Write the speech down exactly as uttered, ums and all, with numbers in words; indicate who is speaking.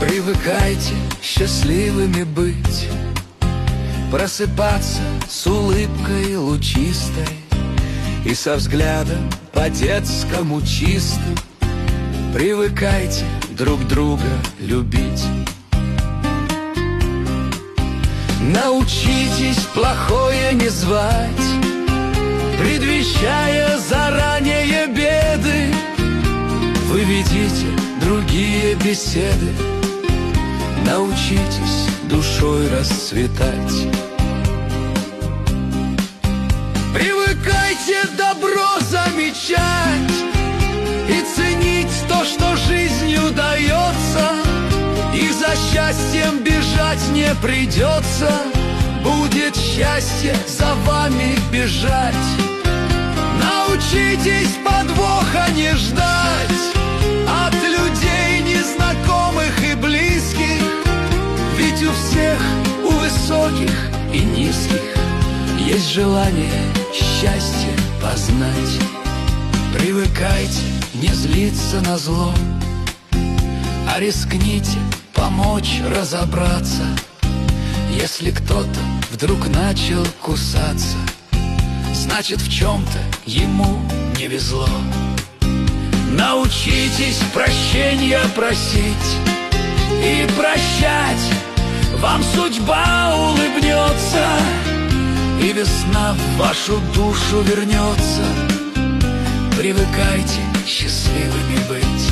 Speaker 1: Привыкайте счастливыми быть, просыпаться с улыбкой лучистой и со взглядом по-детскому чистым. Привыкайте друг друга любить. Научитесь плохое не звать, предвещая заранее беды. Вы ведите другие беседы, научитесь душой расцветать. Привыкайте добро замечать и ценить то, что жизнью дается. И за счастьем бежать не придется, будет счастье за вами бежать. Научитесь подвоха не ждать от людей незнакомых и близких, ведь у всех, у высоких и низких, есть желание счастье познать. Привыкайте не злиться на зло, а рискните помочь разобраться. Если кто-то вдруг начал кусаться, значит, в чем-то ему не везло. Научитесь прощения просить и прощать, вам судьба улыбнется, и весна в вашу душу вернется. Привыкайте счастливыми быть.